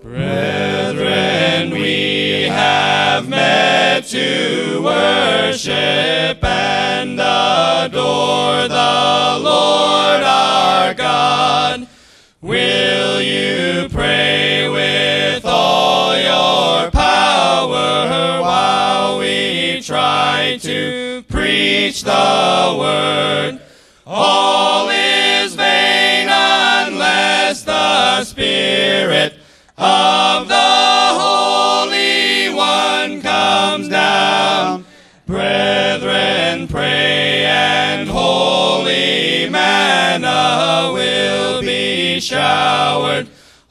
Brethren, we have met to worship and adore the Lord our God. Will you pray with all your power while we try to preach the word? All is vain unless the Spirit of the Holy One comes down. Brethren, pray and holy manna will be showered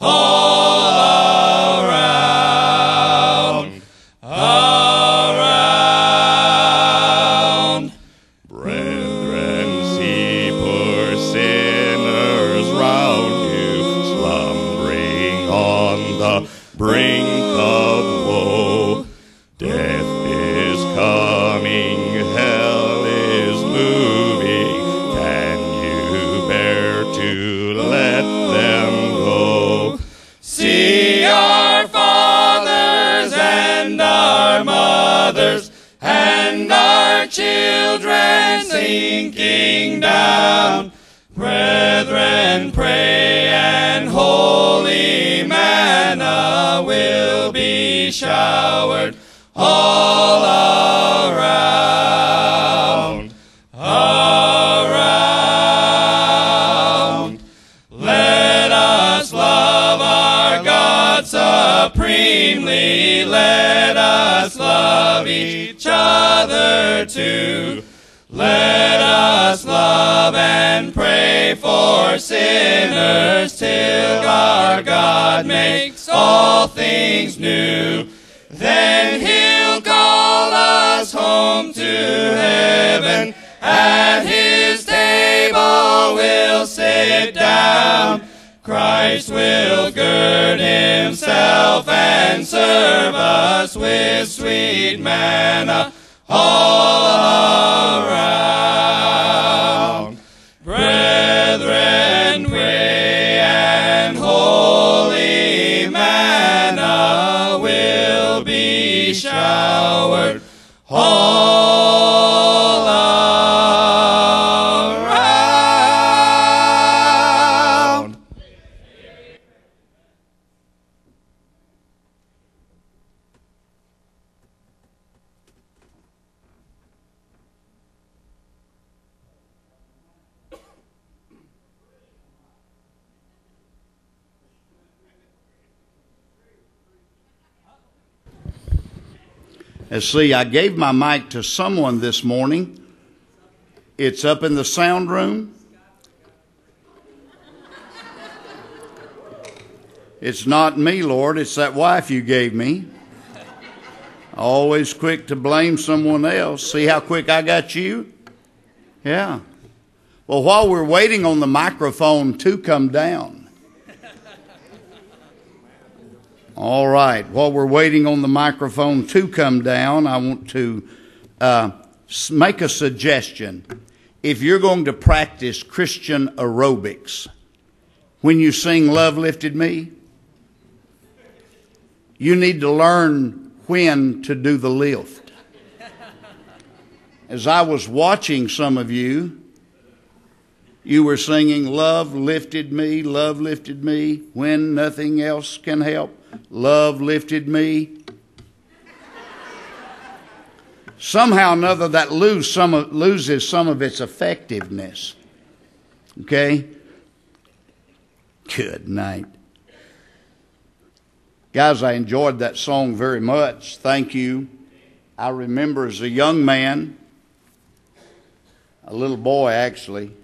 all around. Around. Brethren, see poor sinners round you, slumbering on the brink of woe. Death is coming, hell is moving. Can you bear to let them go? See our fathers and our mothers and our children sinking down. Brethren, pray and holy manna will be showered all around. Around. Let us love our God supremely. Let us love each other too. Let us love and pray for sinners till our God makes all things new. Then He'll call us home to heaven. At His table we'll sit down. Christ will gird Himself and serve us with sweet manna all around. Brethren, pray and holy manna will be showered all around. Let's see, I gave my mic to someone this morning. It's up in the sound room. It's not me, Lord. It's that wife you gave me. Always quick to blame someone else. See how quick I got you? Yeah. Well, while we're waiting on the microphone to come down. All right. While we're waiting on the microphone to come down, I want to make a suggestion. If you're going to practice Christian aerobics, when you sing Love Lifted Me, you need to learn when to do the lift. As I was watching some of you, you were singing Love Lifted Me, when nothing else can help. Love lifted me. Somehow or another that loses some of its effectiveness. Okay? Good night. Guys, I enjoyed that song very much. Thank you. I remember as a young man, a little boy actually,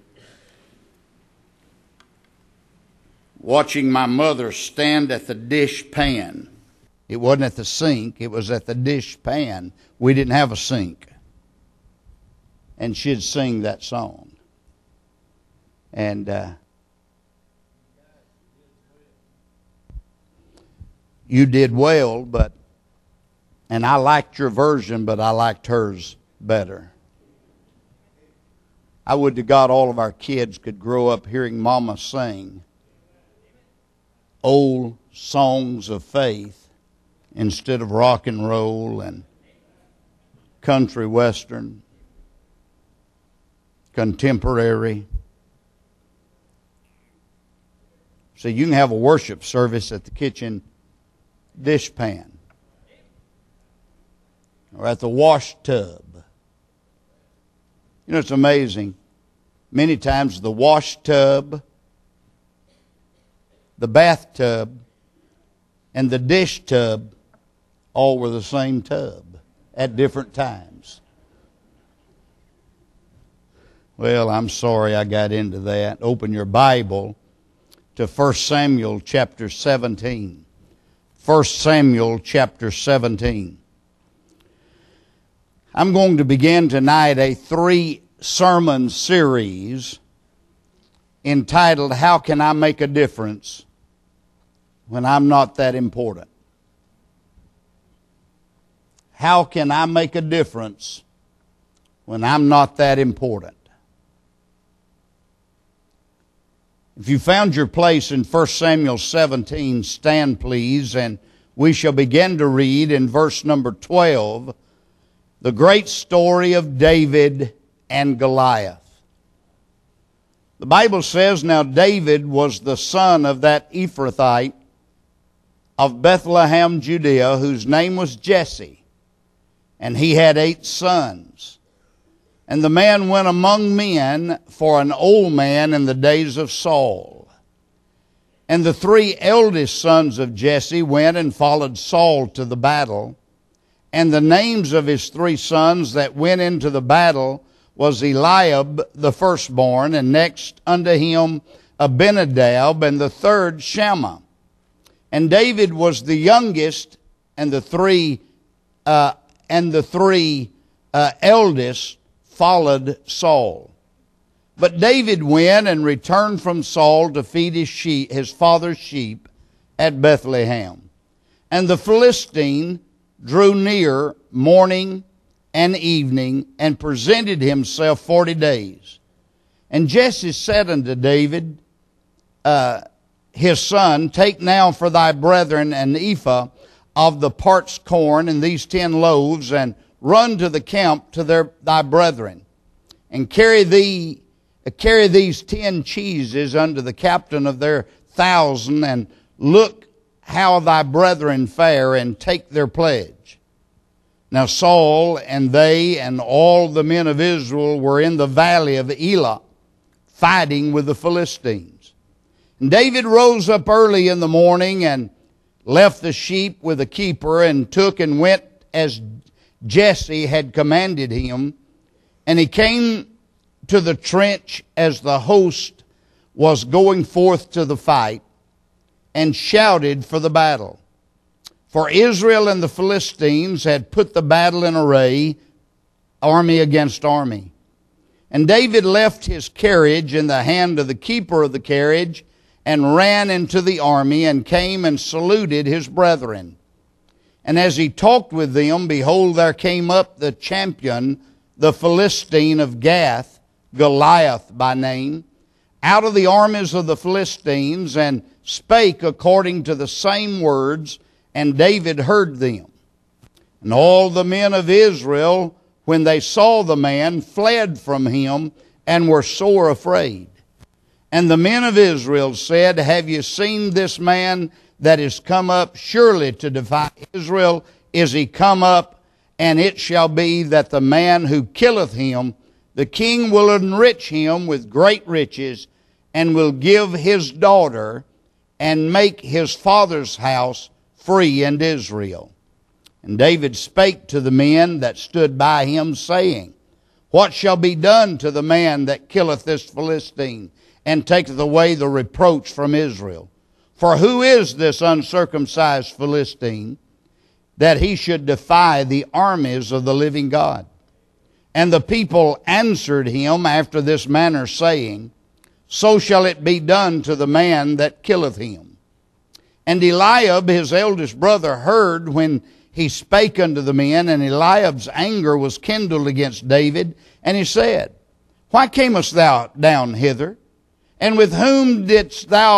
watching my mother stand at the dish pan. It wasn't at the sink, it was at the dish pan. We didn't have a sink. And she'd sing that song. And you did well, and I liked your version, but I liked hers better. I would to God all of our kids could grow up hearing Mama sing Old songs of faith instead of rock and roll and country western, contemporary. So you can have a worship service at the kitchen dishpan or at the wash tub. You know, it's amazing. Many times the wash tub, the bathtub, and the dish tub all were the same tub at different times. Well, I'm sorry I got into that. Open your Bible to 1 Samuel chapter 17. 1 Samuel chapter 17. I'm going to begin tonight a 3-sermon series entitled, How Can I Make a Difference When I'm Not That Important? How can I make a difference when I'm not that important? If you found your place in 1 Samuel 17, stand please, and we shall begin to read in verse number 12, the great story of David and Goliath. The Bible says, Now David was the son of that Ephrathite of Bethlehem, Judea, whose name was Jesse, and he had 8 sons. And the man went among men for an old man in the days of Saul. And the 3 eldest sons of Jesse went and followed Saul to the battle. And the names of his 3 sons that went into the battle was Eliab the firstborn, and next unto him Abinadab, and the third Shammah. And David was the youngest, and the three eldest followed Saul. But David went and returned from Saul to feed his father's sheep at Bethlehem. And the Philistine drew near morning and evening, and presented himself 40 days. And Jesse said unto David, his son, Take now for thy brethren an ephah of the parched corn and these 10 loaves, and run to the camp to thy brethren, and carry these 10 cheeses unto the captain of their 1,000, and look how thy brethren fare, and take their pledge. Now Saul and they and all the men of Israel were in the valley of Elah, fighting with the Philistines. And David rose up early in the morning, and left the sheep with a keeper, and took and went as Jesse had commanded him. And he came to the trench as the host was going forth to the fight, and shouted for the battle. For Israel and the Philistines had put the battle in array, army against army. And David left his carriage in the hand of the keeper of the carriage, and ran into the army, and came and saluted his brethren. And as he talked with them, behold, there came up the champion, the Philistine of Gath, Goliath by name, out of the armies of the Philistines, and spake according to the same words, and David heard them. And all the men of Israel, when they saw the man, fled from him, and were sore afraid. And the men of Israel said, Have you seen this man that is come up surely to defy Israel? Is he come up? And it shall be that the man who killeth him, the king will enrich him with great riches, and will give his daughter, and make his father's house free in Israel. And David spake to the men that stood by him, saying, What shall be done to the man that killeth this Philistine, and taketh away the reproach from Israel? For who is this uncircumcised Philistine, that he should defy the armies of the living God? And the people answered him after this manner, saying, So shall it be done to the man that killeth him. And Eliab, his eldest brother, heard when he spake unto the men, and Eliab's anger was kindled against David. And he said, Why camest thou down hither? And with whom didst thou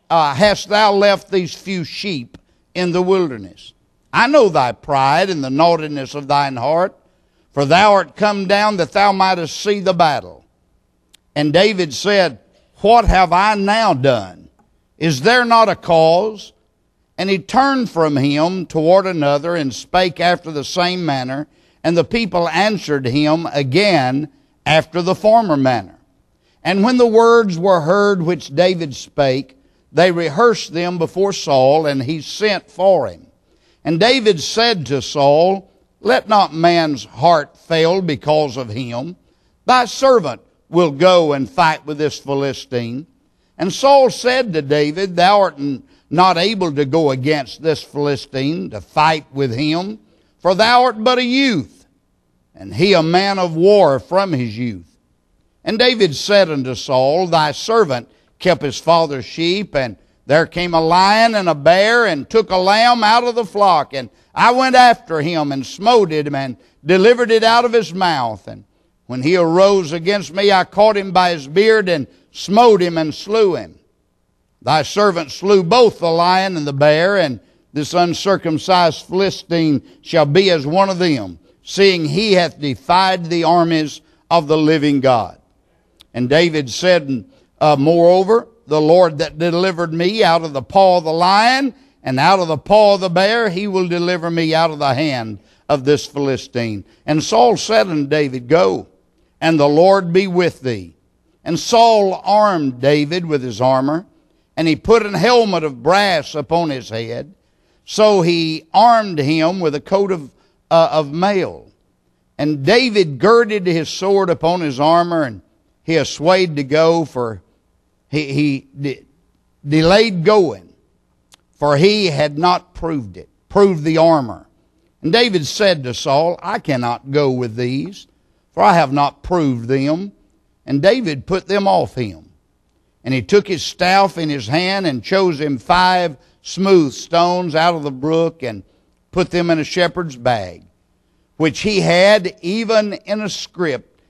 hast thou left these few sheep in the wilderness? I know thy pride and the naughtiness of thine heart, for thou art come down that thou mightest see the battle. And David said, What have I now done? Is there not a cause? And he turned from him toward another, and spake after the same manner. And the people answered him again after the former manner. And when the words were heard which David spake, they rehearsed them before Saul, and he sent for him. And David said to Saul, Let not man's heart fail because of him. Thy servant will go and fight with this Philistine. And Saul said to David, Thou art not able to go against this Philistine to fight with him, for thou art but a youth, and he a man of war from his youth. And David said unto Saul, Thy servant kept his father's sheep, and there came a lion and a bear, and took a lamb out of the flock. And I went after him, and smote him, and delivered it out of his mouth. And when he arose against me, I caught him by his beard, and smote him, and slew him. Thy servant slew both the lion and the bear, and this uncircumcised Philistine shall be as one of them, seeing he hath defied the armies of the living God. And David said, Moreover, the Lord that delivered me out of the paw of the lion and out of the paw of the bear, he will deliver me out of the hand of this Philistine. And Saul said unto David, Go, and the Lord be with thee. And Saul armed David with his armor, and he put an helmet of brass upon his head. So he armed him with a coat of mail. And David girded his sword upon his armor, and he assayed to go, for he delayed going, for he had not proved the armor. And David said to Saul, I cannot go with these, for I have not proved them. And David put them off him. And he took his staff in his hand, and chose him 5 smooth stones out of the brook, and put them in a shepherd's bag, which he had even in a scrip,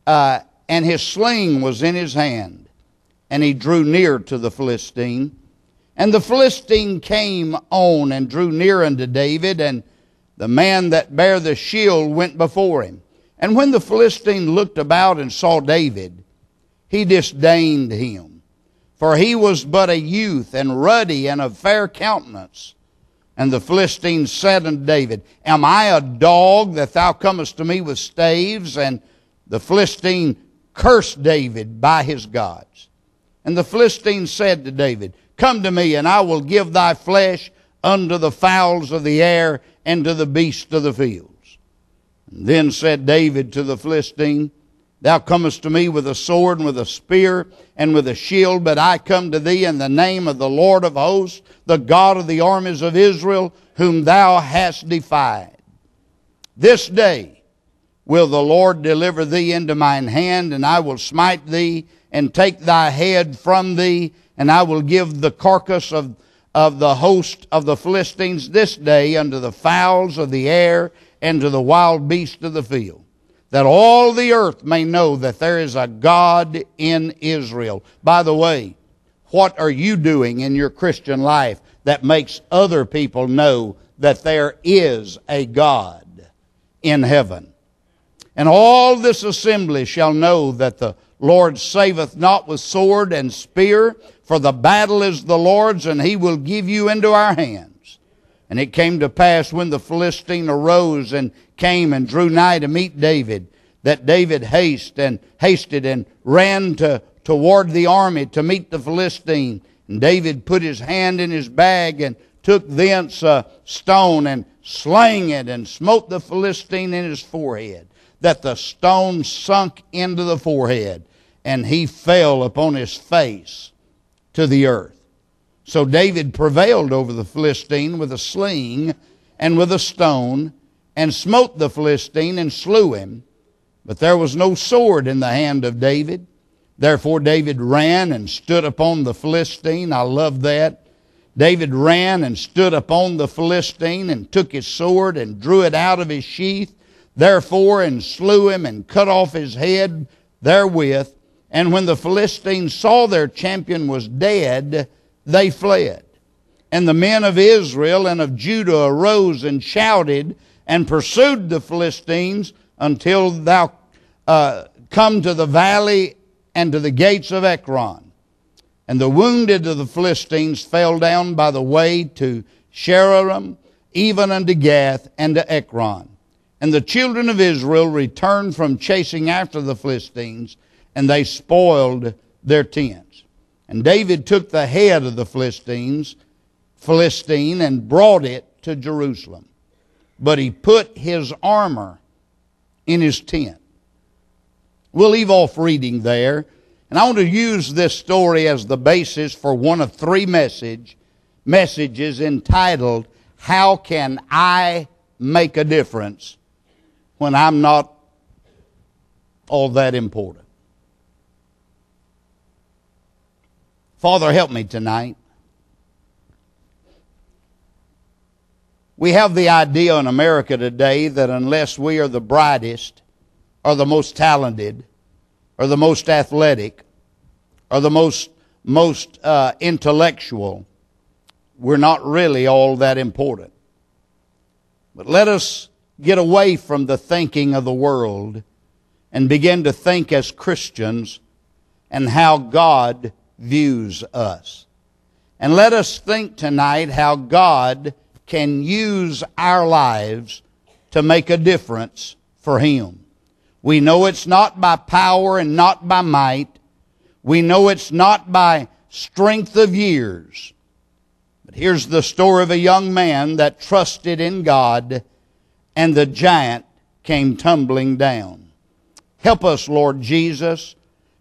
and his sling was in his hand. And he drew near to the Philistine. And the Philistine came on and drew near unto David, and the man that bare the shield went before him. And when the Philistine looked about and saw David, he disdained him, for he was but a youth, and ruddy, and of fair countenance. And the Philistine said unto David, Am I a dog that thou comest to me with staves? And the Philistine cursed David by his gods. And the Philistine said to David, Come to me, and I will give thy flesh unto the fowls of the air, and to the beasts of the fields. And then said David to the Philistine, Thou comest to me with a sword, and with a spear, and with a shield, but I come to thee in the name of the Lord of hosts, the God of the armies of Israel, whom thou hast defied. This day will the Lord deliver thee into mine hand, and I will smite thee, and take thy head from thee, and I will give the carcass of the host of the Philistines this day unto the fowls of the air, and to the wild beasts of the field, that all the earth may know that there is a God in Israel. By the way, what are you doing in your Christian life that makes other people know that there is a God in heaven? And all this assembly shall know that the Lord saveth not with sword and spear, for the battle is the Lord's, and he will give you into our hands. And it came to pass, when the Philistine arose and came and drew nigh to meet David, that David hasted and ran toward the army to meet the Philistine. And David put his hand in his bag, and took thence a stone, and slang it, and smote the Philistine in his forehead, that the stone sunk into the forehead, and he fell upon his face to the earth. So David prevailed over the Philistine with a sling and with a stone, and smote the Philistine and slew him. But there was no sword in the hand of David. Therefore David ran and stood upon the Philistine. I love that. David ran and stood upon the Philistine, and took his sword, and drew it out of his sheath, therefore, and slew him, and cut off his head therewith. And when the Philistines saw their champion was dead, they fled. And the men of Israel and of Judah arose and shouted and pursued the Philistines until thou come to the valley and to the gates of Ekron. And the wounded of the Philistines fell down by the way to Sheraim, even unto Gath and to Ekron. And the children of Israel returned from chasing after the Philistines, and they spoiled their tents. And David took the head of the Philistine, and brought it to Jerusalem. But he put his armor in his tent. We'll leave off reading there. And I want to use this story as the basis for one of three messages entitled, How Can I Make a Difference When I'm Not All That Important? Father, help me tonight. We have the idea in America today that unless we are the brightest, or the most talented, or the most athletic, or the most intellectual, we're not really all that important. But let us get away from the thinking of the world and begin to think as Christians and how God views us. And let us think tonight how God can use our lives to make a difference for Him. We know it's not by power and not by might. We know it's not by strength of years. But here's the story of a young man that trusted in God, and the giant came tumbling down. Help us, Lord Jesus,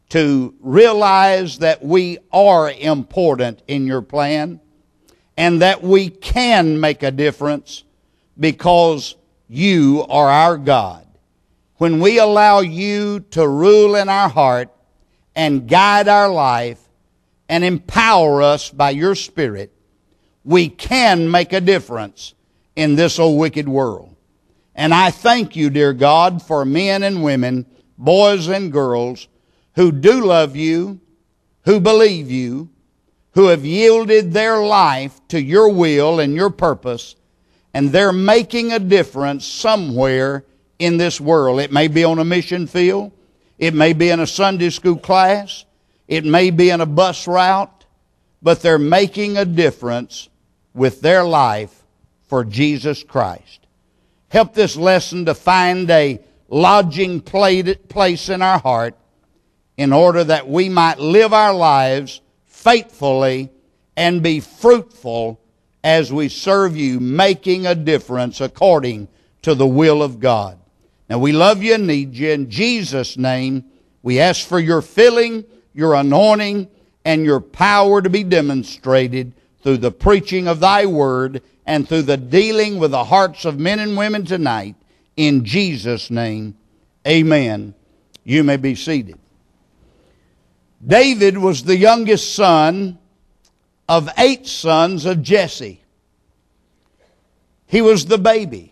to realize that we are important in your plan and that we can make a difference because you are our God. When we allow you to rule in our heart and guide our life and empower us by your Spirit, we can make a difference in this old wicked world. And I thank you, dear God, for men and women, boys and girls, who do love you, who believe you, who have yielded their life to your will and your purpose, and they're making a difference somewhere in this world. It may be on a mission field. It may be in a Sunday school class. It may be in a bus route. But they're making a difference with their life for Jesus Christ. Help this lesson to find a lodging place in our heart in order that we might live our lives faithfully and be fruitful as we serve you, making a difference according to the will of God. Now, we love you and need you. In Jesus' name, we ask for your filling, your anointing, and your power to be demonstrated through the preaching of thy word and through the dealing with the hearts of men and women tonight. In Jesus' name, amen. You may be seated. David was the youngest son of 8 sons of Jesse. He was the baby.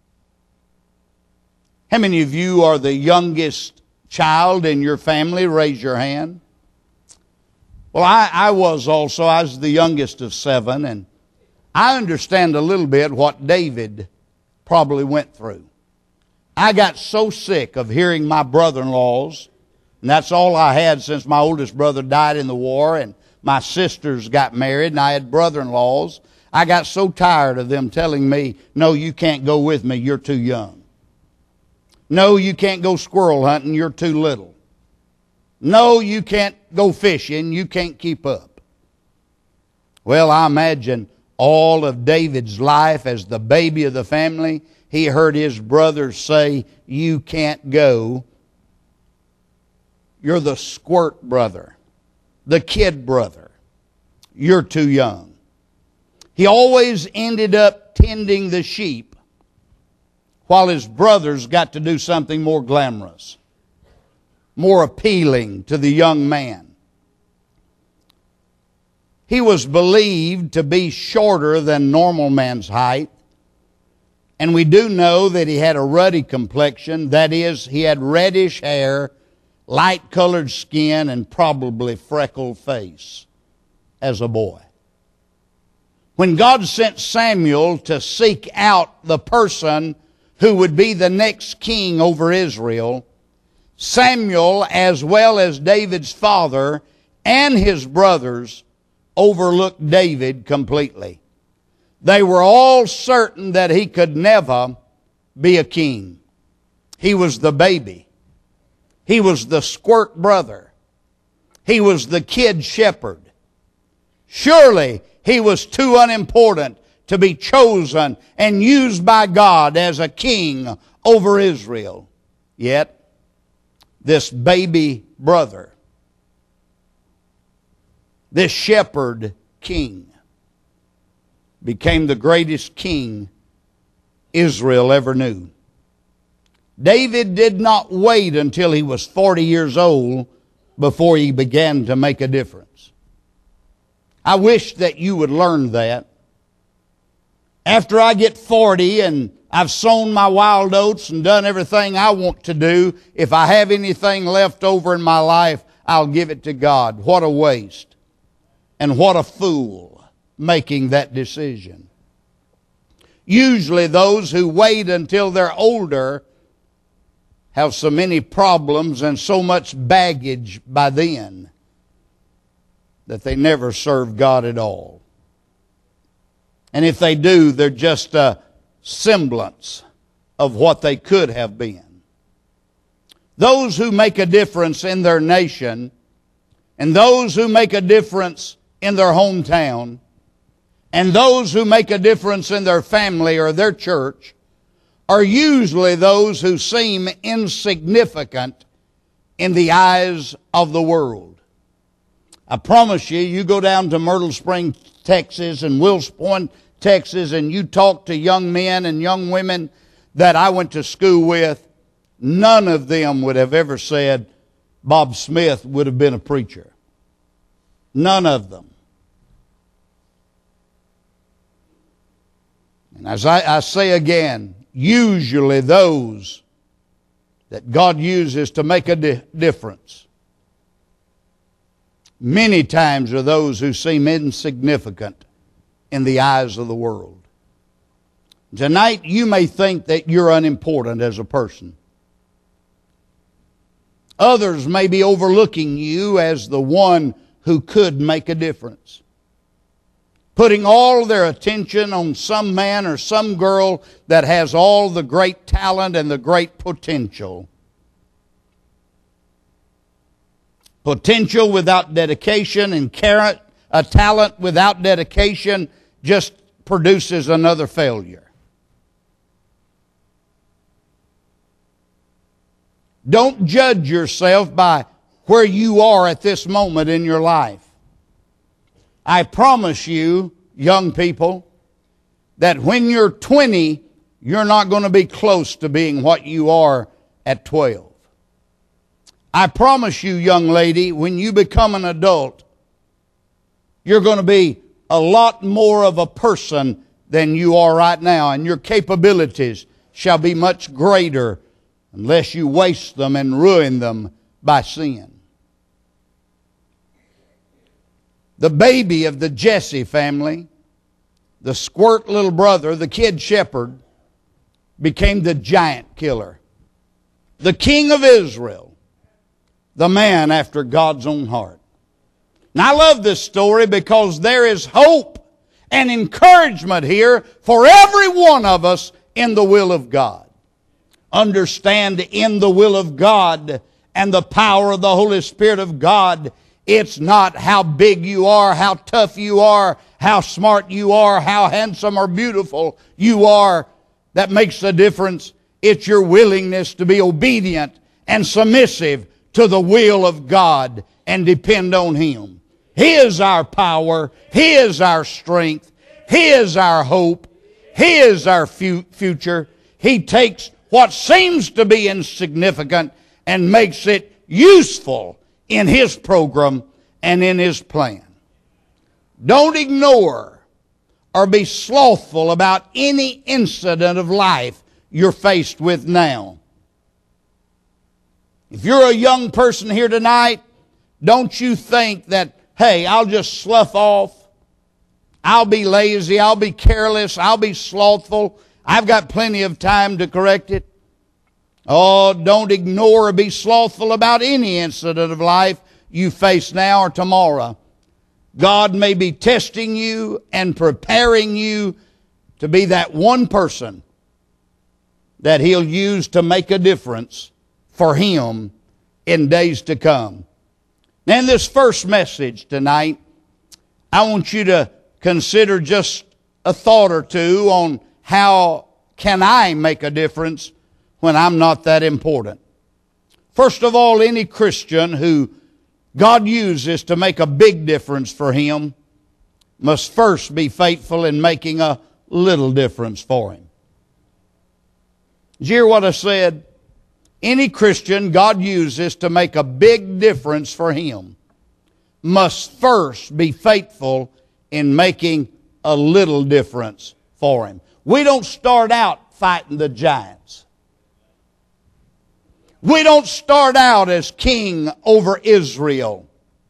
How many of you are the youngest child in your family? Raise your hand. Well, I was also. I was the youngest of 7, and I understand a little bit what David probably went through. I got so sick of hearing my brother-in-laws, and that's all I had since my oldest brother died in the war, and my sisters got married, and I had brother-in-laws. I got so tired of them telling me, no, you can't go with me, you're too young. No, you can't go squirrel hunting, you're too little. No, you can't go fishing, you can't keep up. Well, I imagine all of David's life as the baby of the family, he heard his brothers say, you can't go. You're the squirt brother, the kid brother. You're too young. He always ended up tending the sheep, while his brothers got to do something more glamorous, more appealing to the young man. He was believed to be shorter than normal man's height, and we do know that he had a ruddy complexion. That is, he had reddish hair, light-colored skin, and probably freckled face as a boy. When God sent Samuel to seek out the person who would be the next king over Israel, Samuel, as well as David's father and his brothers, overlooked David completely. They were all certain that he could never be a king. He was the baby. He was the squirt brother. He was the kid shepherd. Surely he was too unimportant to be chosen and used by God as a king over Israel. Yet, this baby brother, this shepherd king, became the greatest king Israel ever knew. David did not wait until he was 40 years old before he began to make a difference. I wish that you would learn that. After I get 40 and I've sown my wild oats and done everything I want to do, if I have anything left over in my life, I'll give it to God. What a waste. And what a fool making that decision. Usually those who wait until they're older have so many problems and so much baggage by then that they never serve God at all. And if they do, they're just a semblance of what they could have been. Those who make a difference in their nation and those who make a difference in their hometown and those who make a difference in their family or their church are usually those who seem insignificant in the eyes of the world. I promise you, you go down to Myrtle Springs, Texas and Wills Point, Texas, and you talk to young men and young women that I went to school with, none of them would have ever said Bob Smith would have been a preacher. None of them. And as I say again, usually those that God uses to make a difference many times are those who seem insignificant in the eyes of the world. Tonight you may think that you're unimportant as a person. Others may be overlooking you as the one who could make a difference, putting all their attention on some man or some girl that has all the great talent and the great potential. Potential without dedication and a talent without dedication just produces another failure. Don't judge yourself by where you are at this moment in your life. I promise you, young people, that when you're 20, you're not going to be close to being what you are at 12. I promise you, young lady, when you become an adult, you're going to be a lot more of a person than you are right now, and your capabilities shall be much greater unless you waste them and ruin them by sin. The baby of the Jesse family, the squirt little brother, the kid shepherd, became the giant killer, the king of Israel, the man after God's own heart. And I love this story because there is hope and encouragement here for every one of us in the will of God. Understand, in the will of God and the power of the Holy Spirit of God, it's not how big you are, how tough you are, how smart you are, how handsome or beautiful you are that makes the difference. It's your willingness to be obedient and submissive to the will of God and depend on Him. He is our power. He is our strength. He is our hope. He is our future. He takes what seems to be insignificant and makes it useful in His program and in His plan. Don't ignore or be slothful about any incident of life you're faced with now. If you're a young person here tonight, don't you think that, hey, I'll just slough off. I'll be lazy, I'll be careless, I'll be slothful. I've got plenty of time to correct it. Oh, don't ignore or be slothful about any incident of life you face now or tomorrow. God may be testing you and preparing you to be that one person that He'll use to make a difference for Him in days to come. Now, in this first message tonight, I want you to consider just a thought or two on how can I make a difference when I'm not that important. First of all, any Christian who God uses to make a big difference for Him must first be faithful in making a little difference for Him. Did you hear what I said? Any Christian God uses to make a big difference for Him must first be faithful in making a little difference for Him. We don't start out fighting the giants. We don't start out as king over Israel.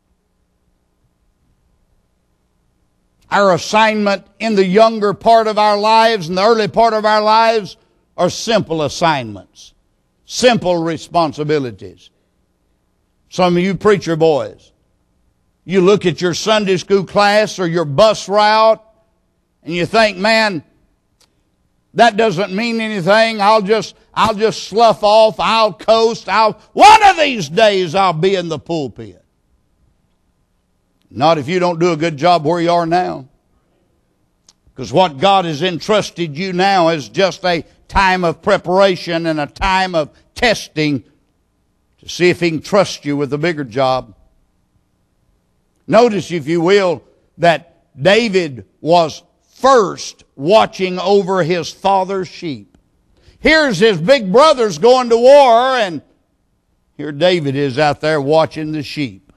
Our assignment in the younger part of our lives and the early part of our lives are simple assignments, simple responsibilities. Some of you preacher boys, you look at your Sunday school class or your bus route and you think, man, that doesn't mean anything. I'll just slough off. I'll coast. One of these days I'll be in the pulpit. Not if you don't do a good job where you are now. Because what God has entrusted you now is just a time of preparation and a time of testing to see if He can trust you with a bigger job. Notice, if you will, that David was first watching over his father's sheep. Here's his big brothers going to war, and here David is out there watching the sheep.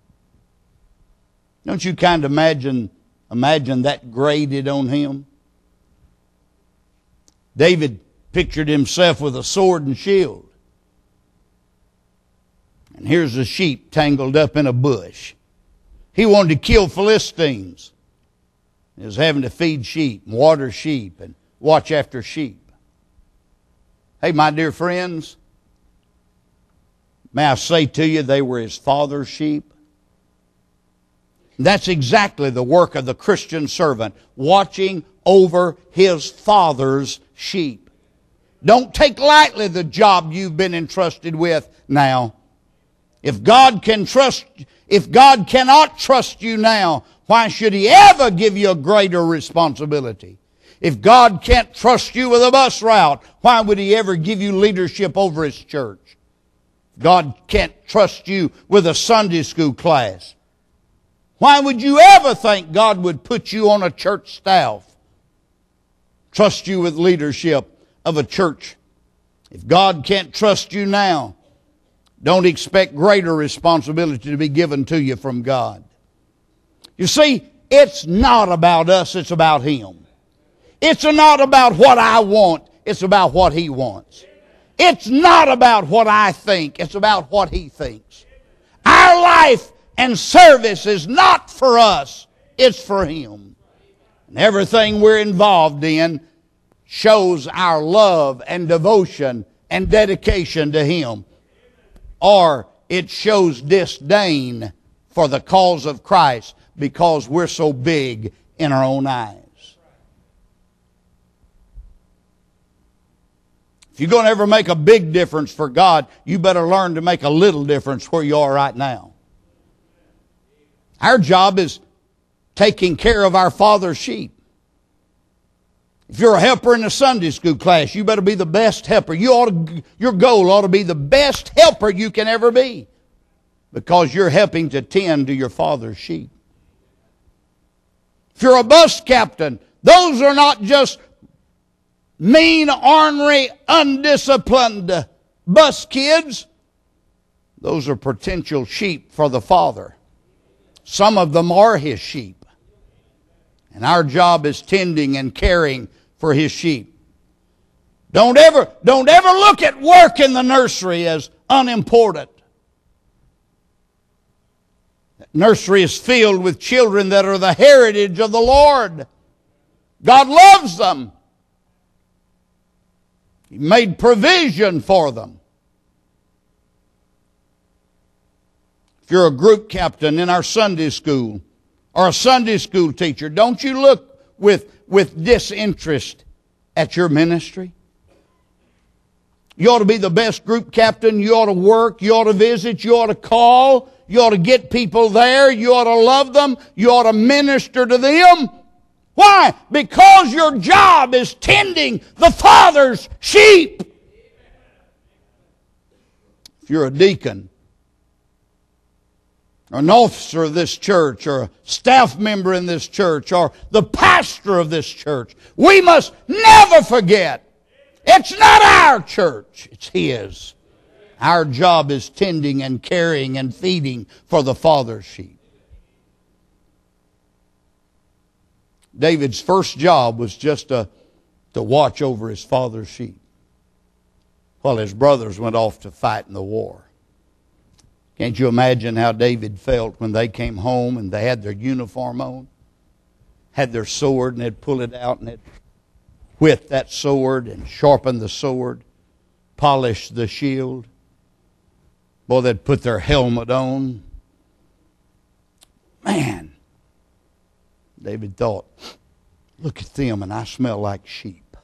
Don't you kind of imagine that graded on him? David pictured himself with a sword and shield. And here's the sheep tangled up in a bush. He wanted to kill Philistines. He was having to feed sheep, and water sheep, and watch after sheep. Hey, my dear friends, may I say to you, they were his father's sheep. That's exactly the work of the Christian servant, watching over his father's sheep. Don't take lightly the job you've been entrusted with now. If God cannot trust you now, why should He ever give you a greater responsibility? If God can't trust you with a bus route, why would He ever give you leadership over His church? If God can't trust you with a Sunday school class, why would you ever think God would put you on a church staff? Trust you with leadership of a church. If God can't trust you now, don't expect greater responsibility to be given to you from God. You see, it's not about us, it's about Him. It's not about what I want, it's about what He wants. It's not about what I think, it's about what He thinks. Our life and service is not for us, it's for Him. And everything we're involved in shows our love and devotion and dedication to Him. Or it shows disdain for the cause of Christ because we're so big in our own eyes. If you're going to ever make a big difference for God, you better learn to make a little difference where you are right now. Our job is taking care of our Father's sheep. If you're a helper in a Sunday school class, you better be the best helper. Your goal ought to be the best helper you can ever be, because you're helping to tend to your Father's sheep. If you're a bus captain, those are not just mean, ornery, undisciplined bus kids. Those are potential sheep for the Father. Some of them are His sheep. And our job is tending and caring for His sheep. Don't ever look at work in the nursery as unimportant. Nursery is filled with children that are the heritage of the Lord. God loves them. He made provision for them. If you're a group captain in our Sunday school or a Sunday school teacher, don't you look with disinterest at your ministry? You ought to be the best group captain. You ought to work. You ought to visit. You ought to call. You ought to get people there. You ought to love them. You ought to minister to them. Why? Because your job is tending the Father's sheep. If you're a deacon, or an officer of this church, or a staff member in this church, or the pastor of this church, we must never forget, it's not our church, it's His. Our job is tending and caring and feeding for the Father's sheep. David's first job was just to watch over his father's sheep while his brothers went off to fight in the war. Can't you imagine how David felt when they came home and they had their uniform on, had their sword, and they'd pull it out and they'd whip that sword and sharpen the sword, polish the shield. Boy, they'd put their helmet on. Man, David thought, look at them and I smell like sheep.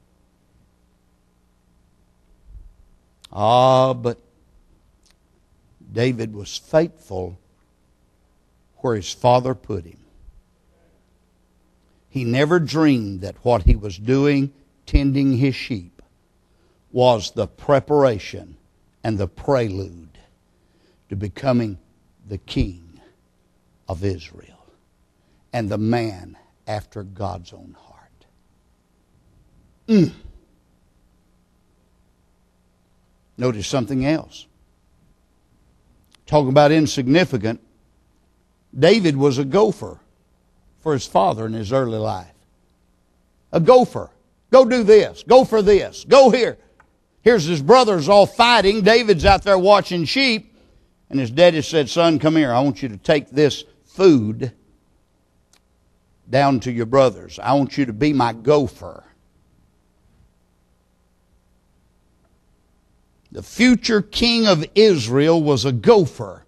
But David was faithful where his father put him. He never dreamed that what he was doing, tending his sheep, was the preparation and the prelude to becoming the king of Israel and the man after God's own heart. Notice something else. Talking about insignificant, David was a gopher for his father in his early life. A gopher. Go do this. Go for this. Go here. Here's his brothers all fighting. David's out there watching sheep. And his daddy said, son, come here. I want you to take this food down to your brothers. I want you to be my gopher. The future king of Israel was a gopher.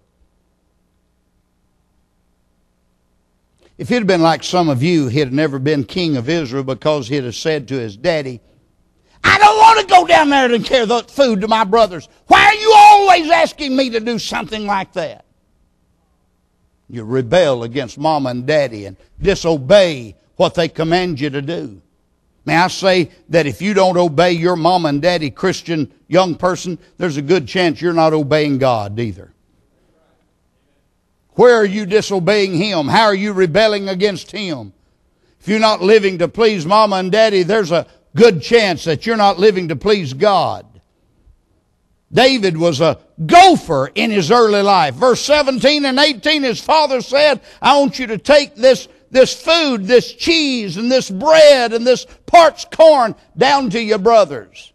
If he'd have been like some of you, he'd have never been king of Israel because he'd have said to his daddy, I don't want to go down there and carry the food to my brothers. Why are you always asking me to do something like that? You rebel against mama and daddy and disobey what they command you to do. May I say that if you don't obey your mama and daddy, Christian young person, there's a good chance you're not obeying God either. Where are you disobeying Him? How are you rebelling against Him? If you're not living to please mama and daddy, there's a good chance that you're not living to please God. David was a gopher in his early life. Verse 17 and 18, his father said, I want you to take this food, this cheese, and this bread, and this parched corn down to your brothers.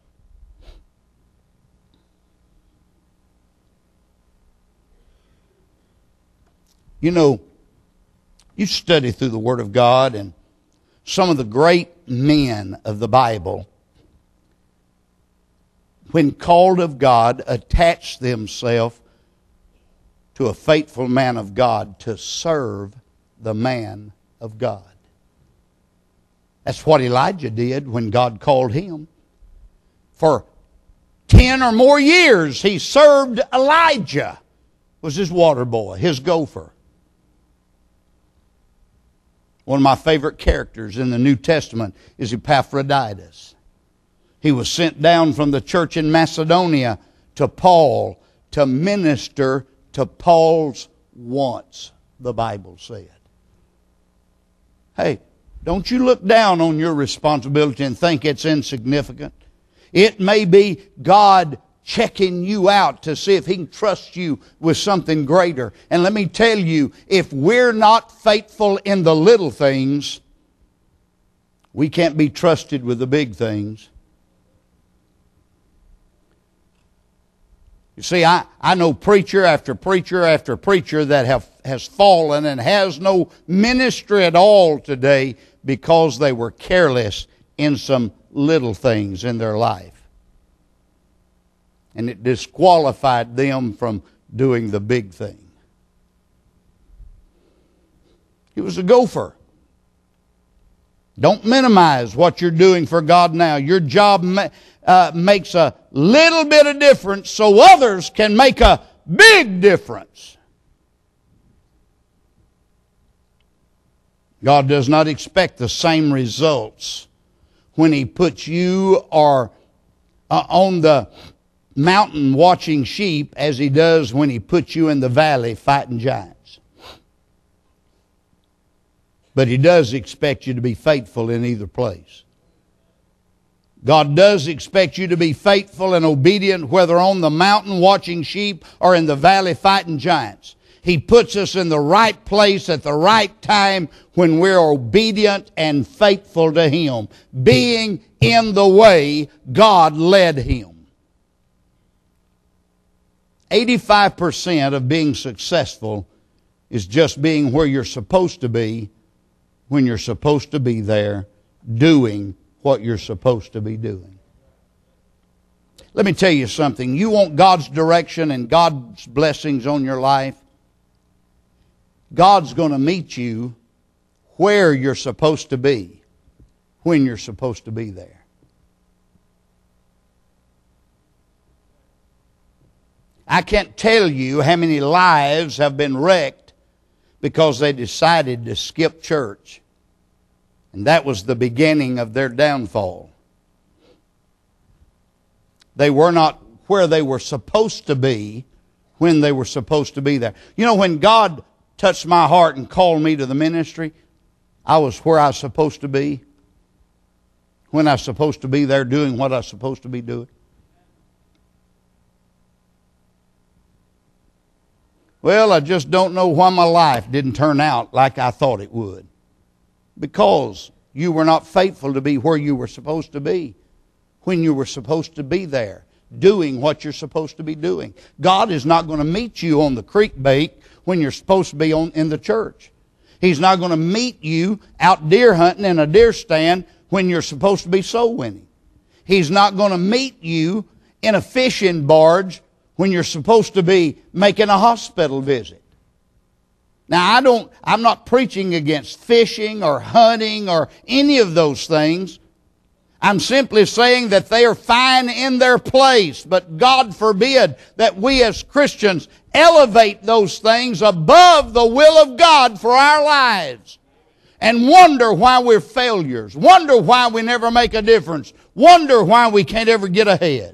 You know, you study through the Word of God, and some of the great men of the Bible, when called of God, attached themselves to a faithful man of God to serve the man of God. That's what Elijah did when God called him. For 10 or more years he served Elijah, was his water boy, his gopher. One of my favorite characters in the New Testament is Epaphroditus. He was sent down from the church in Macedonia to Paul to minister to Paul's wants, the Bible said. Hey, don't you look down on your responsibility and think it's insignificant. It may be God checking you out to see if He can trust you with something greater. And let me tell you, if we're not faithful in the little things, we can't be trusted with the big things. You see, I know preacher after preacher after preacher that has fallen and has no ministry at all today because they were careless in some little things in their life. And it disqualified them from doing the big thing. He was a gopher. Don't minimize what you're doing for God now. Your job makes a little bit of difference so others can make a big difference. God does not expect the same results when He puts you on the mountain watching sheep as He does when He puts you in the valley fighting giants. But He does expect you to be faithful in either place. God does expect you to be faithful and obedient whether on the mountain watching sheep or in the valley fighting giants. He puts us in the right place at the right time when we're obedient and faithful to Him, being in the way God led Him. 85% of being successful is just being where you're supposed to be when you're supposed to be there, doing what you're supposed to be doing. Let me tell you something. You want God's direction and God's blessings on your life? God's going to meet you where you're supposed to be, when you're supposed to be there. I can't tell you how many lives have been wrecked because they decided to skip church. And that was the beginning of their downfall. They were not where they were supposed to be when they were supposed to be there. You know, when God touched my heart and called me to the ministry, I was where I was supposed to be, when I was supposed to be there doing what I was supposed to be doing. Well, I just don't know why my life didn't turn out like I thought it would. Because you were not faithful to be where you were supposed to be, when you were supposed to be there, doing what you're supposed to be doing. God is not going to meet you on the creek bait when you're supposed to be in the church. He's not going to meet you out deer hunting in a deer stand when you're supposed to be soul winning. He's not going to meet you in a fishing barge when you're supposed to be making a hospital visit. Now, I'm not preaching against fishing or hunting or any of those things. I'm simply saying that they are fine in their place, but God forbid that we as Christians elevate those things above the will of God for our lives and wonder why we're failures, wonder why we never make a difference, wonder why we can't ever get ahead.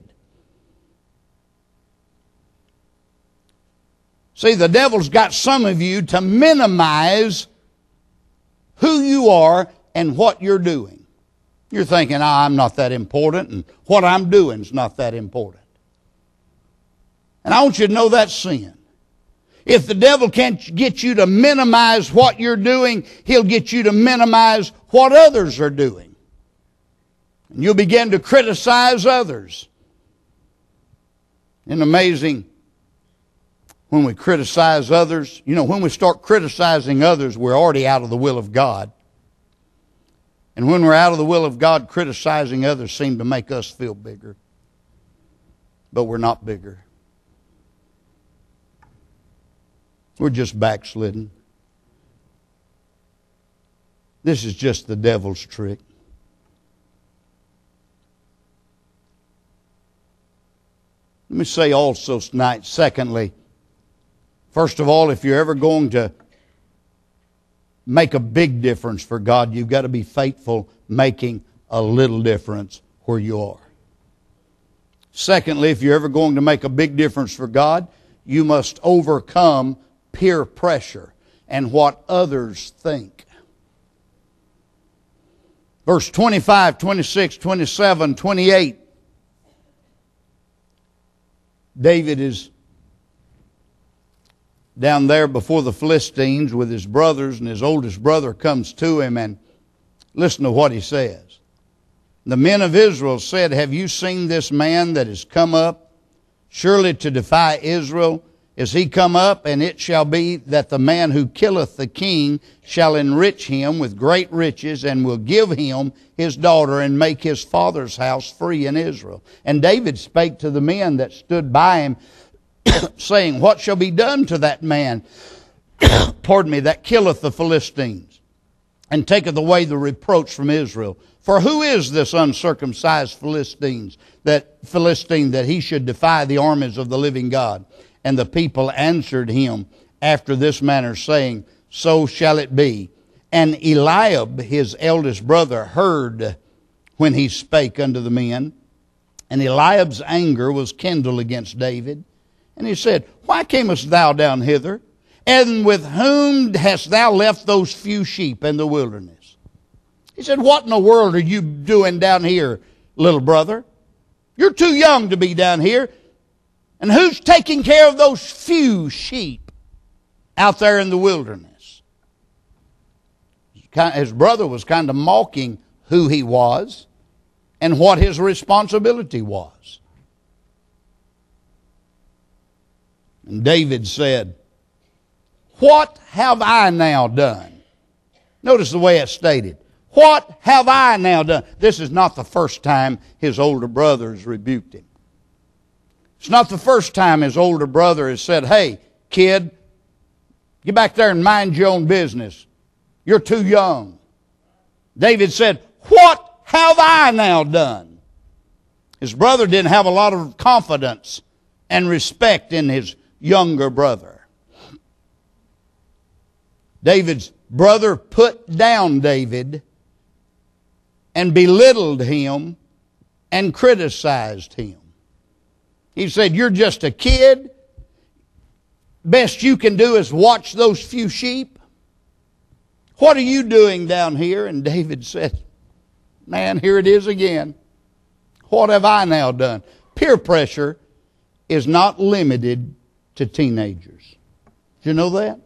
See, the devil's got some of you to minimize who you are and what you're doing. You're thinking, I'm not that important, and what I'm doing is not that important. And I want you to know that's sin. If the devil can't get you to minimize what you're doing, he'll get you to minimize what others are doing. And you'll begin to criticize others. Isn't it amazing? When we criticize others, you know, when we start criticizing others, we're already out of the will of God. And when we're out of the will of God, criticizing others seems to make us feel bigger. But we're not bigger. We're just backslidden. This is just the devil's trick. Let me say also tonight, secondly, first of all, if you're ever going to make a big difference for God, you've got to be faithful making a little difference where you are. Secondly, if you're ever going to make a big difference for God, you must overcome peer pressure and what others think. Verse 25, 26, 27, 28. David is down there before the Philistines with his brothers, and his oldest brother comes to him, and listen to what he says. The men of Israel said, "Have you seen this man that has come up surely to defy Israel is he come up, and it shall be that the man who killeth the king shall enrich him with great riches, and will give him his daughter, and make his father's house free in Israel. And David spake to the men that stood by him, saying, what shall be done to that man, pardon me, that killeth the Philistines, and taketh away the reproach from Israel? For who is this uncircumcised Philistine that he should defy the armies of the living God? And the people answered him after this manner, saying, so shall it be. And Eliab, his eldest brother, heard when he spake unto the men. And Eliab's anger was kindled against David. And he said, why camest thou down hither? And with whom hast thou left those few sheep in the wilderness? He said, what in the world are you doing down here, little brother? You're too young to be down here. And who's taking care of those few sheep out there in the wilderness? His brother was kind of mocking who he was and what his responsibility was. And David said, what have I now done? Notice the way it's stated. What have I now done? This is not the first time his older brothers rebuked him. It's not the first time his older brother has said, hey, kid, get back there and mind your own business. You're too young. David said, what have I now done? His brother didn't have a lot of confidence and respect in his younger brother. David's brother put down David and belittled him and criticized him. He said, you're just a kid. Best you can do is watch those few sheep. What are you doing down here? And David said, man, here it is again. What have I now done? Peer pressure is not limited to teenagers. Did you know that?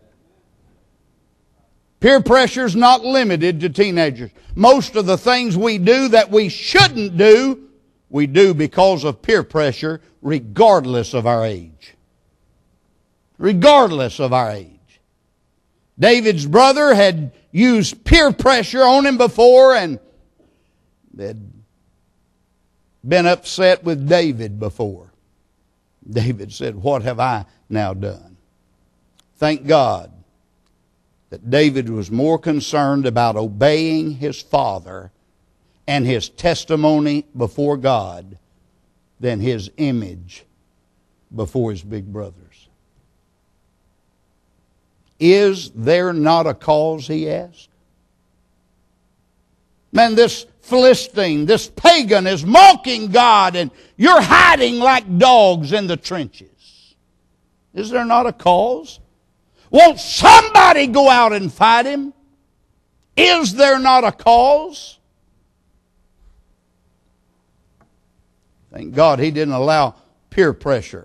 Peer pressure is not limited to teenagers. Most of the things we do that we shouldn't do, we do because of peer pressure, regardless of our age. Regardless of our age. David's brother had used peer pressure on him before, and they'd been upset with David before. David said, what have I now done? Thank God that David was more concerned about obeying his father and his testimony before God than his image before his big brothers. Is there not a cause, he asked? Man, this Philistine, this pagan is mocking God, and you're hiding like dogs in the trenches. Is there not a cause? Won't somebody go out and fight him? Is there not a cause? Thank God he didn't allow peer pressure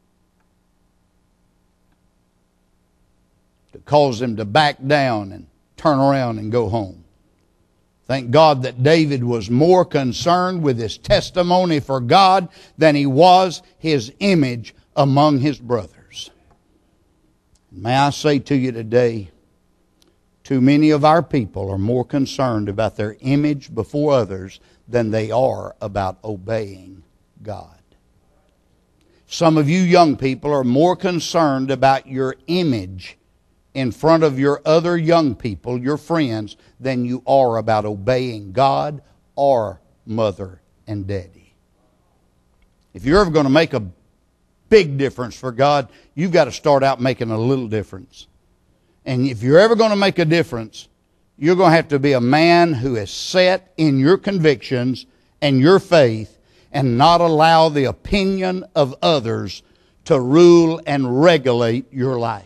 to cause him to back down and turn around and go home. Thank God that David was more concerned with his testimony for God than he was his image among his brothers. May I say to you today, too many of our people are more concerned about their image before others than they are about obeying God. Some of you young people are more concerned about your image in front of your other young people, your friends, than you are about obeying God or mother and daddy. If you're ever going to make a big difference for God, you've got to start out making a little difference. And if you're ever going to make a difference, you're going to have to be a man who is set in your convictions and your faith and not allow the opinion of others to rule and regulate your life.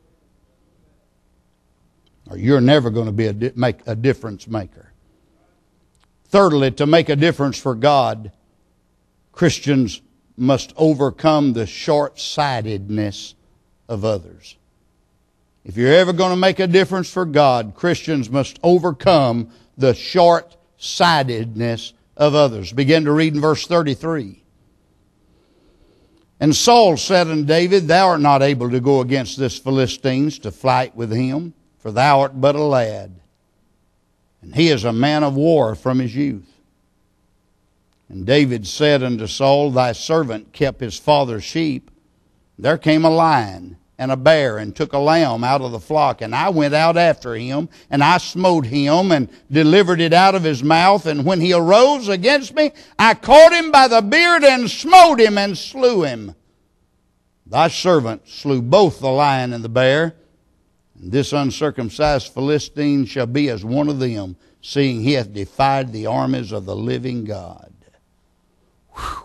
Or you're never going to be make a difference maker. Thirdly, to make a difference for God, Christians must overcome the short-sightedness of others. If you're ever going to make a difference for God, Christians must overcome the short-sightedness of others. Begin to read in verse 33. And Saul said unto David, Thou art not able to go against this Philistines to fight with him, for thou art but a lad, and he is a man of war from his youth. And David said unto Saul, Thy servant kept his father's sheep. There came a lion and a bear, and took a lamb out of the flock, and I went out after him, and I smote him, and delivered it out of his mouth. And when he arose against me, I caught him by the beard, and smote him, and slew him. Thy servant slew both the lion and the bear, and this uncircumcised Philistine shall be as one of them, seeing he hath defied the armies of the living God. Whew.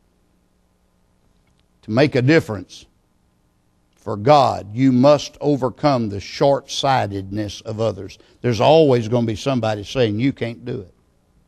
To make a difference for God, you must overcome the short-sightedness of others. There's always going to be somebody saying you can't do it.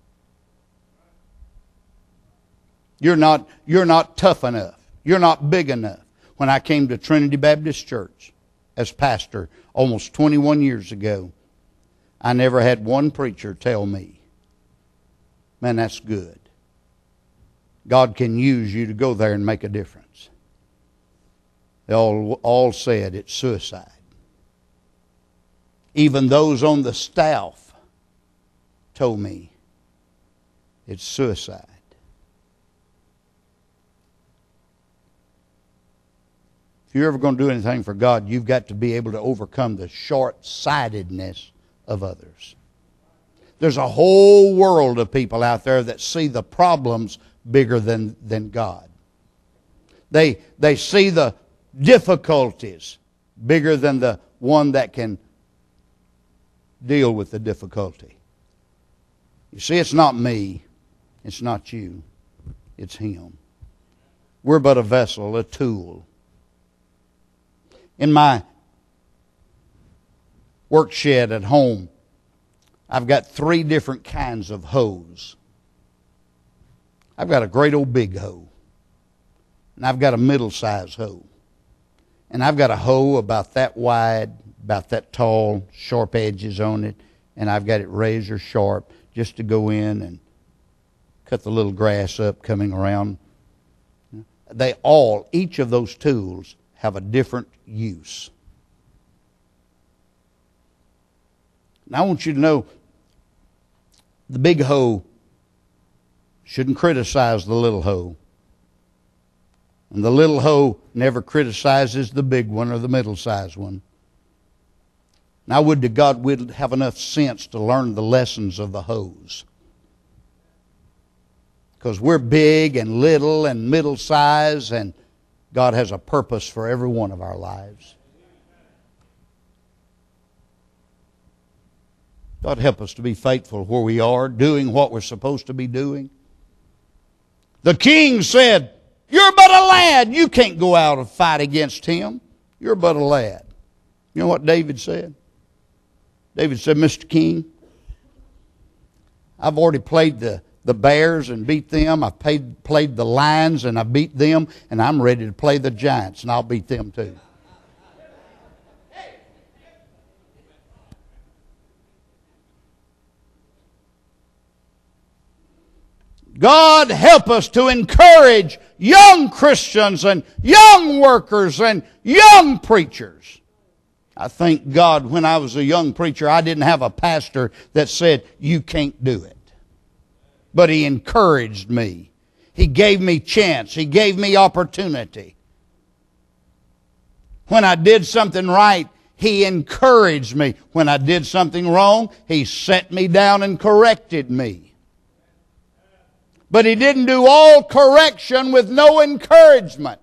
You're not tough enough. You're not big enough. When I came to Trinity Baptist Church as pastor almost 21 years ago, I never had one preacher tell me, man, that's good. God can use you to go there and make a difference. They all said it's suicide. Even those on the staff told me it's suicide. If you're ever going to do anything for God, you've got to be able to overcome the short-sightedness of others. There's a whole world of people out there that see the problems bigger than God. They see the difficulties bigger than the one that can deal with the difficulty. You see, it's not me. It's not you. It's Him. We're but a vessel, a tool. In my work shed at home, I've got 3 different kinds of hoes. I've got a great old big hoe. And I've got a middle-sized hoe. And I've got a hoe about that wide, about that tall, sharp edges on it. And I've got it razor sharp just to go in and cut the little grass up coming around. Each of those tools have a different use. Now I want you to know, the big hoe shouldn't criticize the little hoe. And the little hoe never criticizes the big one or the middle-sized one. Now would to God we'd have enough sense to learn the lessons of the hoes. Because we're big and little and middle-sized, and God has a purpose for every one of our lives. God help us to be faithful where we are, doing what we're supposed to be doing. The king said, You're but a lad. You can't go out and fight against him. You're but a lad. You know what David said? David said, Mr. King, I've already played the bears and beat them. I've played the lions and I beat them. And I'm ready to play the giants, and I'll beat them too. God help us to encourage young Christians and young workers and young preachers. I thank God when I was a young preacher, I didn't have a pastor that said, you can't do it. But he encouraged me. He gave me chance. He gave me opportunity. When I did something right, he encouraged me. When I did something wrong, he set me down and corrected me. But he didn't do all correction with no encouragement.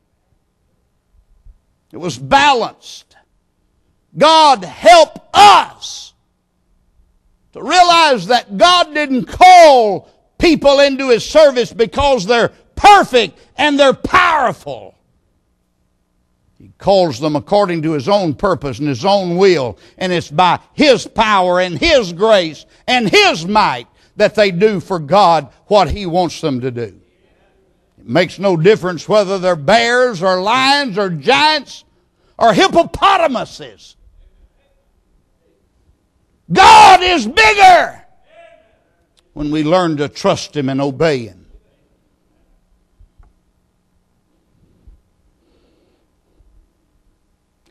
It was balanced. God help us to realize that God didn't call people into His service because they're perfect and they're powerful. He calls them according to His own purpose and His own will. And it's by His power and His grace and His might that they do for God what He wants them to do. It makes no difference whether they're bears or lions or giants or hippopotamuses. God is bigger when we learn to trust Him and obey Him.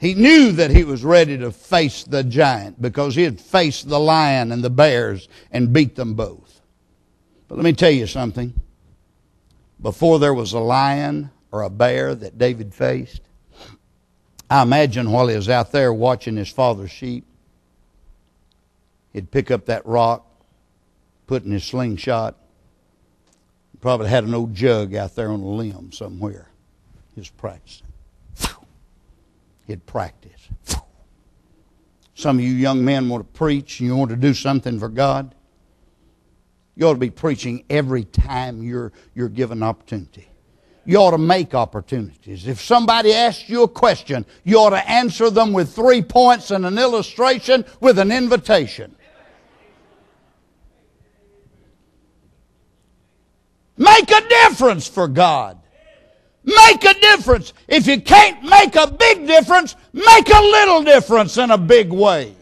He knew that he was ready to face the giant because he had faced the lion and the bears and beat them both. But let me tell you something. Before there was a lion or a bear that David faced, I imagine while he was out there watching his father's sheep, he'd pick up that rock, put in his slingshot, probably had an old jug out there on a limb somewhere. He was practicing. He'd practice. Some of you young men want to preach and you want to do something for God. You ought to be preaching every time you're given opportunity. You ought to make opportunities. If somebody asks you a question, you ought to answer them with 3 points and an illustration with an invitation. Make a difference for God. Make a difference. If you can't make a big difference, make a little difference in a big way.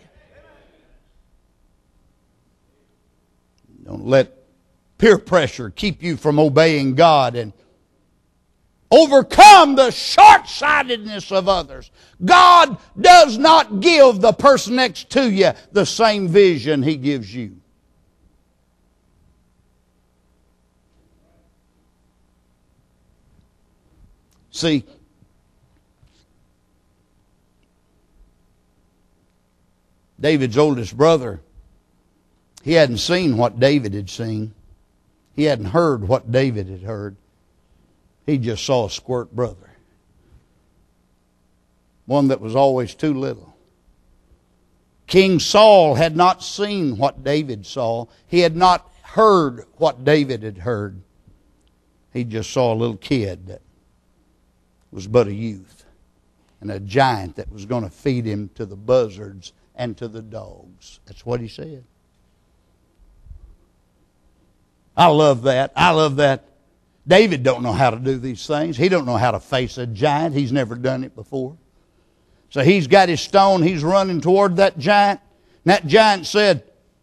Don't let peer pressure keep you from obeying God and overcome the short-sightedness of others. God does not give the person next to you the same vision He gives you. See, David's oldest brother, he hadn't seen what David had seen. He hadn't heard what David had heard. He just saw a squirt brother. One that was always too little. King Saul had not seen what David saw. He had not heard what David had heard. He just saw a little kid that was but a youth, and a giant that was going to feed him to the buzzards and to the dogs. That's what he said. I love that. I love that. David don't know how to do these things. He don't know how to face a giant. He's never done it before. So he's got his stone. He's running toward that giant. And that giant said,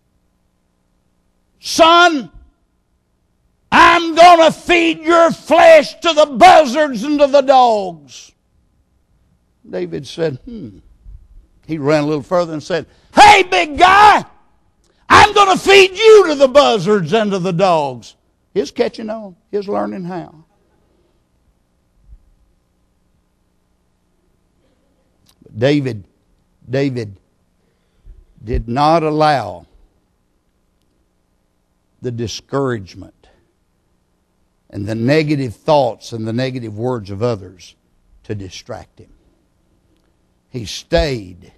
"Son, I'm going to feed your flesh to the buzzards and to the dogs." David said, He ran a little further and said, "Hey, big guy, I'm going to feed you to the buzzards and to the dogs." He's catching on. He's learning how. But David did not allow the discouragement and the negative thoughts and the negative words of others to distract him. He stayed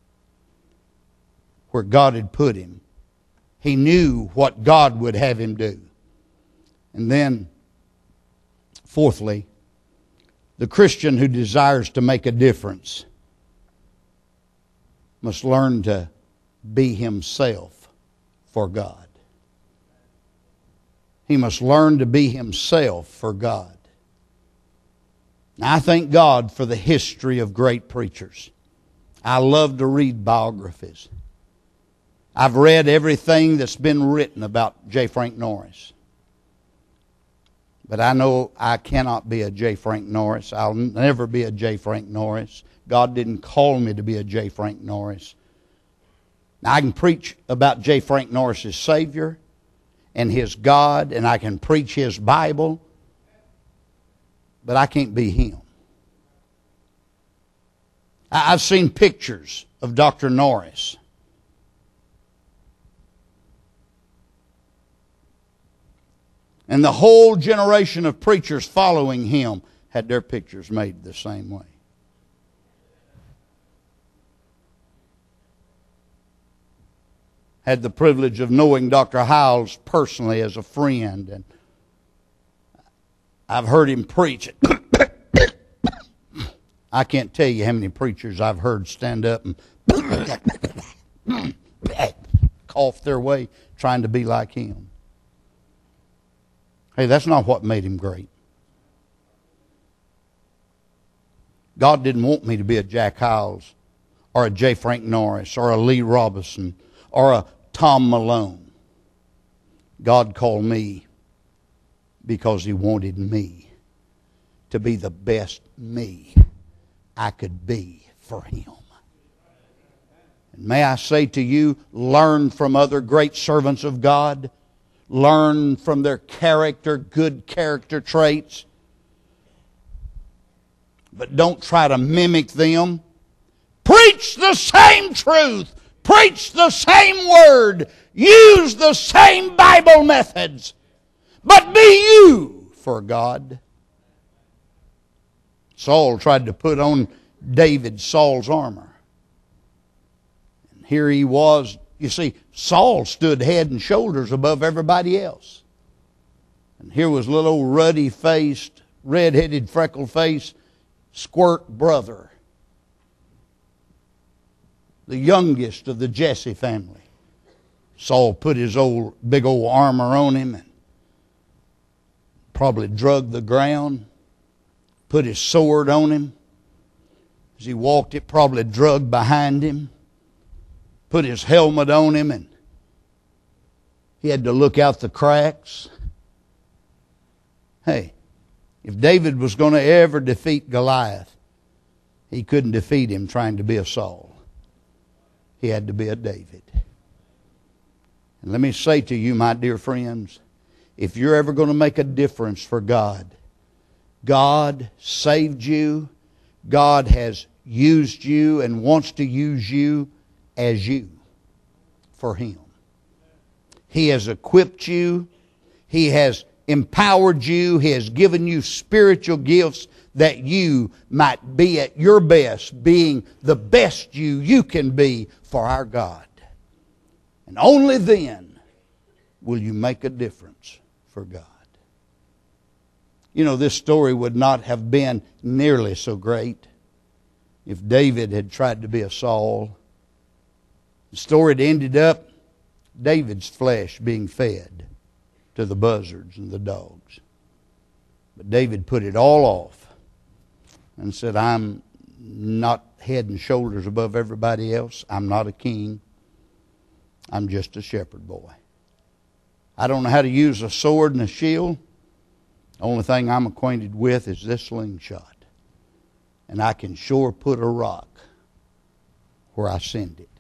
where God had put him. He knew what God would have him do. And then, fourthly, the Christian who desires to make a difference must learn to be himself for God. He must learn to be himself for God. Now, I thank God for the history of great preachers. I love to read biographies. I've read everything that's been written about J. Frank Norris. But I know I cannot be a J. Frank Norris. I'll never be a J. Frank Norris. God didn't call me to be a J. Frank Norris. Now, I can preach about J. Frank Norris' Savior and His God, and I can preach His Bible, but I can't be him. I've seen pictures of Dr. Norris. And the whole generation of preachers following him had their pictures made the same way. Had the privilege of knowing Dr. Hiles personally as a friend, and I've heard him preach. I can't tell you how many preachers I've heard stand up and cough their way trying to be like him. Hey, that's not what made him great. God didn't want me to be a Jack Hiles or a J. Frank Norris or a Lee Robinson or a Tom Malone. God called me because He wanted me to be the best me I could be for Him. And may I say to you, learn from other great servants of God. Learn from their character, good character traits. But don't try to mimic them. Preach the same truth. Preach the same word. Use the same Bible methods. But be you for God. Saul tried to put on David Saul's armor. And here he was. You see, Saul stood head and shoulders above everybody else. And here was little old ruddy-faced, red-headed, freckle-faced, squirt brother, the youngest of the Jesse family. Saul put his big old armor on him and probably drug the ground, put his sword on him. As he walked, it probably drug behind him, put his helmet on him, and he had to look out the cracks. Hey, if David was going to ever defeat Goliath, he couldn't defeat him trying to be a Saul. He had to be a David. And let me say to you, my dear friends, if you're ever going to make a difference for God, God saved you, God has used you and wants to use you as you for Him. He has equipped you. He has empowered you. He has given you spiritual gifts that you might be at your best, being the best you can be for our God. And only then will you make a difference for God. You know, this story would not have been nearly so great if David had tried to be a Saul. The story had ended up David's flesh being fed to the buzzards and the dogs. But David put it all off and said, I'm not head and shoulders above everybody else. I'm not a king. I'm just a shepherd boy. I don't know how to use a sword and a shield. The only thing I'm acquainted with is this slingshot. And I can sure put a rock where I send it.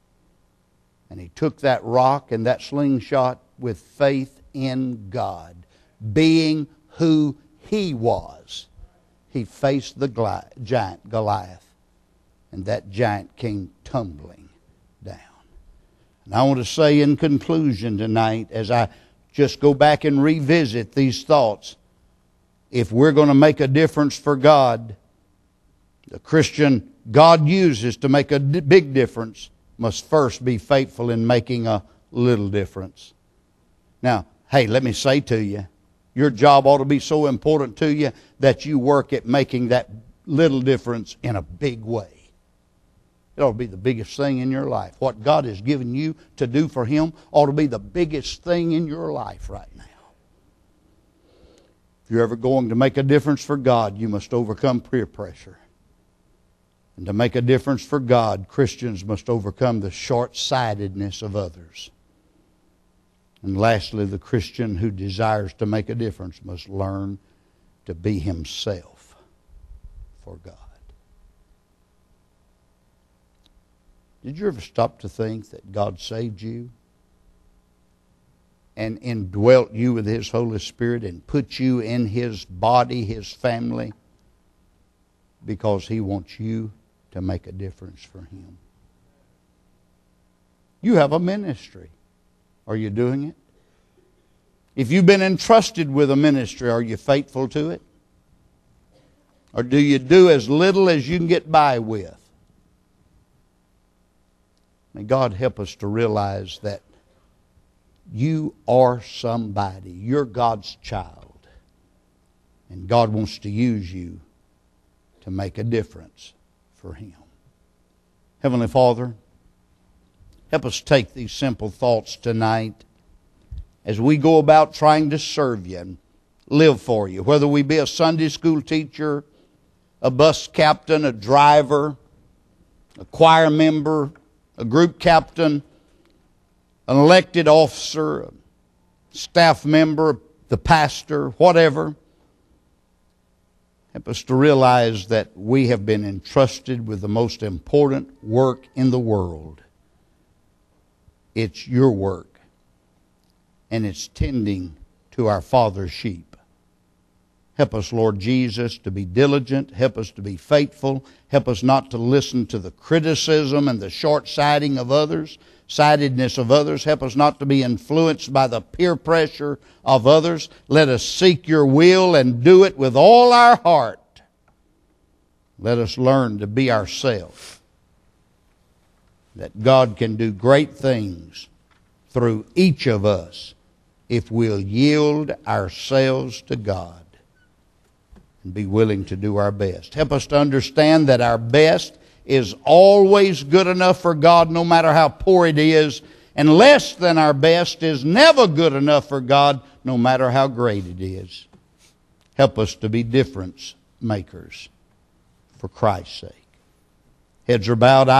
And he took that rock and that slingshot with faith in God. Being who he was, he faced the giant Goliath. And that giant came tumbling down. And I want to say in conclusion tonight, as I just go back and revisit these thoughts, if we're going to make a difference for God, the Christian God uses to make a big difference must first be faithful in making a little difference. Now, hey, let me say to you, your job ought to be so important to you that you work at making that little difference in a big way. It ought to be the biggest thing in your life. What God has given you to do for Him ought to be the biggest thing in your life right now. If you're ever going to make a difference for God, you must overcome peer pressure. And to make a difference for God, Christians must overcome the short-sightedness of others. And lastly, the Christian who desires to make a difference must learn to be himself for God. Did you ever stop to think that God saved you and indwelt you with His Holy Spirit and put you in His body, His family, because He wants you to make a difference for Him? You have a ministry. Are you doing it? If you've been entrusted with a ministry, are you faithful to it? Or do you do as little as you can get by with? May God help us to realize that you are somebody. You're God's child. And God wants to use you to make a difference for Him. Heavenly Father, help us take these simple thoughts tonight as we go about trying to serve You and live for You. Whether we be a Sunday school teacher, a bus captain, a driver, a choir member, a group captain, an elected officer, a staff member, the pastor, whatever. Help us to realize that we have been entrusted with the most important work in the world. It's your work, and it's tending to our Father's sheep. Help us, Lord Jesus, to be diligent. Help us to be faithful. Help us not to listen to the criticism and the short-sightedness of others. Help us not to be influenced by the peer pressure of others. Let us seek your will and do it with all our heart. Let us learn to be ourselves, that God can do great things through each of us if we'll yield ourselves to God and be willing to do our best. Help us to understand that our best is always good enough for God, no matter how poor it is, and less than our best is never good enough for God, no matter how great it is. Help us to be difference makers for Christ's sake. Heads are bowed.